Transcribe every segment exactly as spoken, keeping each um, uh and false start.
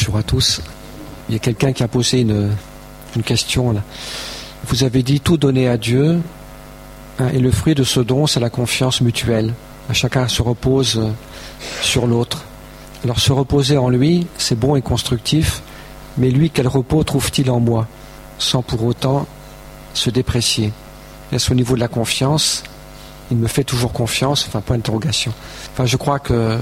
bonjour à tous. Il y a quelqu'un qui a posé une, une question là. Vous avez dit tout donner à Dieu, hein, et le fruit de ce don, c'est la confiance mutuelle. Chacun se repose sur l'autre. Alors se reposer en lui, c'est bon et constructif, mais lui, quel repos trouve-t-il en moi, sans pour autant se déprécier? Est-ce au niveau de la confiance? Il me fait toujours confiance, enfin point d'interrogation. Enfin je crois que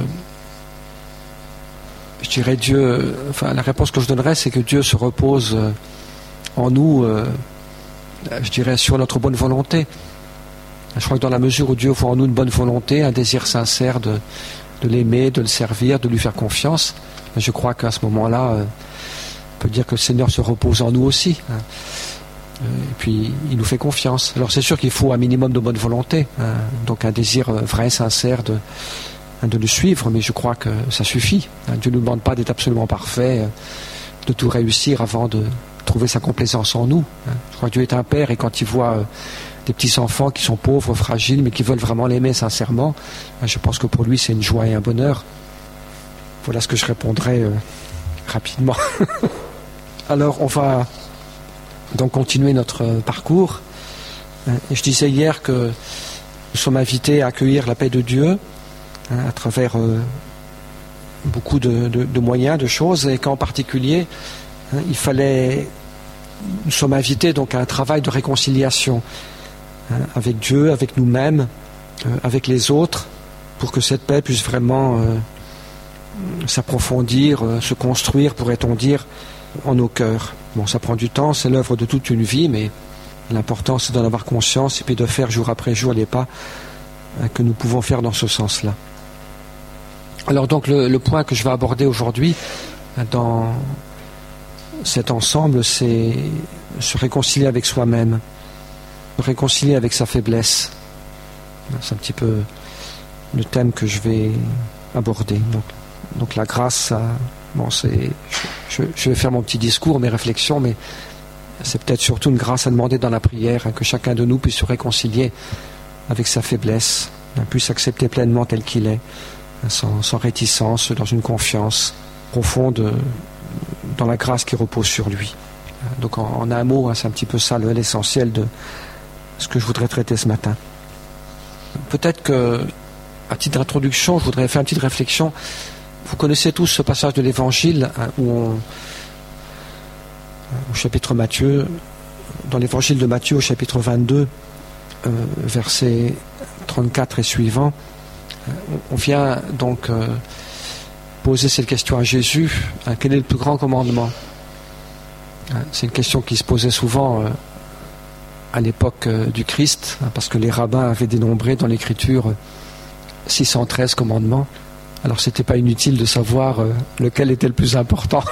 je dirais Dieu, enfin la réponse que je donnerais, c'est que Dieu se repose en nous, euh, je dirais sur notre bonne volonté. Je crois que dans la mesure où Dieu voit en nous une bonne volonté, un désir sincère de, de l'aimer, de le servir, de lui faire confiance, je crois qu'à ce moment-là, euh, on peut dire que le Seigneur se repose en nous aussi. Hein. Et puis il nous fait confiance. Alors c'est sûr qu'il faut un minimum de bonne volonté, hein, donc un désir vrai, sincère de, de le suivre, mais je crois que ça suffit. Hein. Dieu ne nous demande pas d'être absolument parfait, de tout réussir avant de trouver sa complaisance en nous. Hein. Je crois que Dieu est un père, et quand il voit euh, des petits enfants qui sont pauvres, fragiles, mais qui veulent vraiment l'aimer sincèrement, hein, je pense que pour lui c'est une joie et un bonheur. Voilà ce que je répondrai euh, rapidement. Alors on va donc continuer notre parcours. Et je disais hier que nous sommes invités à accueillir la paix de Dieu, hein, à travers euh, beaucoup de, de, de moyens, de choses, et qu'en particulier, hein, il fallait, nous sommes invités donc à un travail de réconciliation, hein, avec Dieu, avec nous-mêmes, euh, avec les autres, pour que cette paix puisse vraiment euh, s'approfondir, euh, se construire, pourrait-on dire, en nos cœurs. Bon, ça prend du temps, c'est l'œuvre de toute une vie, mais l'important c'est d'en avoir conscience et puis de faire jour après jour les pas hein, que nous pouvons faire dans ce sens-là. Alors donc le, le point que je vais aborder aujourd'hui hein, dans cet ensemble, c'est se réconcilier avec soi-même, se réconcilier avec sa faiblesse. C'est un petit peu le thème que je vais aborder. Donc, donc la grâce, ça, bon, c'est, je, je vais faire mon petit discours, mes réflexions, mais c'est peut-être surtout une grâce à demander dans la prière, hein, que chacun de nous puisse se réconcilier avec sa faiblesse, hein, puisse s'accepter pleinement tel qu'il est, hein, sans, sans réticence, dans une confiance profonde dans la grâce qui repose sur lui. Donc en, en un mot, hein, c'est un petit peu ça l'essentiel de ce que je voudrais traiter ce matin. Peut-être que, à titre d'introduction, je voudrais faire une petite réflexion. Vous connaissez tous ce passage de l'Évangile hein, où on, au chapitre Matthieu, dans l'Évangile de Matthieu au chapitre vingt-deux, euh, versets trente-quatre et suivants, on vient donc euh, poser cette question à Jésus, hein, quel est le plus grand commandement? Hein, c'est une question qui se posait souvent euh, à l'époque euh, du Christ, hein, parce que les rabbins avaient dénombré dans l'Écriture euh, six cent treize commandements. Alors c'était pas inutile de savoir euh, lequel était le plus important.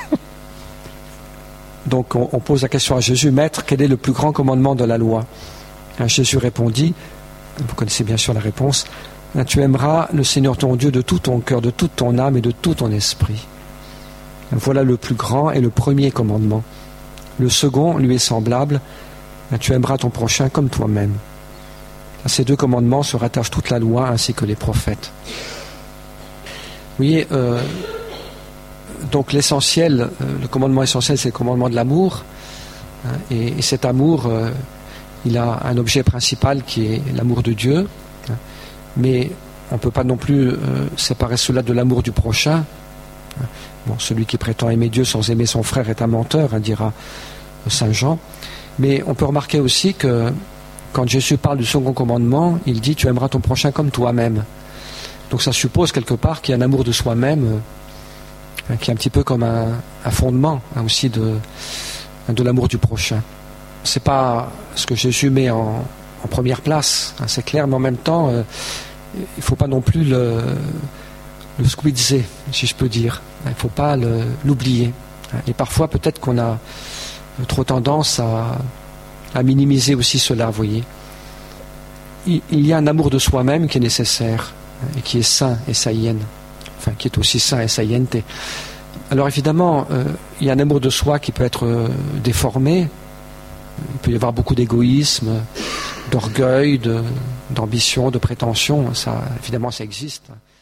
Donc on, on pose la question à Jésus, Maître, quel est le plus grand commandement de la loi? Hein, Jésus répondit, vous connaissez bien sûr la réponse, hein, tu aimeras le Seigneur ton Dieu de tout ton cœur, de toute ton âme et de tout ton esprit. Hein, voilà le plus grand et le premier commandement. Le second lui est semblable, hein, tu aimeras ton prochain comme toi-même. À ces deux commandements se rattache toute la loi ainsi que les prophètes. Vous voyez, euh, donc l'essentiel, euh, le commandement essentiel, c'est le commandement de l'amour. Hein, et, et cet amour, euh, il a un objet principal qui est l'amour de Dieu. Hein, mais on ne peut pas non plus euh, séparer cela de l'amour du prochain. Hein, bon, celui qui prétend aimer Dieu sans aimer son frère est un menteur, hein, dira Saint Jean. Mais on peut remarquer aussi que quand Jésus parle du second commandement, il dit « Tu aimeras ton prochain comme toi-même ». Donc ça suppose quelque part qu'il y a un amour de soi-même euh, qui est un petit peu comme un, un fondement hein, aussi de, de l'amour du prochain. C'est pas ce que Jésus met en, en première place, hein, c'est clair, mais en même temps, euh, il ne faut pas non plus le, le squeezer, si je peux dire. Il ne faut pas le, l'oublier. Et parfois, peut-être qu'on a trop tendance à, à minimiser aussi cela, vous voyez. Il, il y a un amour de soi-même qui est nécessaire, et qui est sain et saïenne, enfin qui est aussi sain et saïente. Alors évidemment, euh, il y a un amour de soi qui peut être euh, déformé, il peut y avoir beaucoup d'égoïsme, d'orgueil, de, d'ambition, de prétention, ça, évidemment ça existe.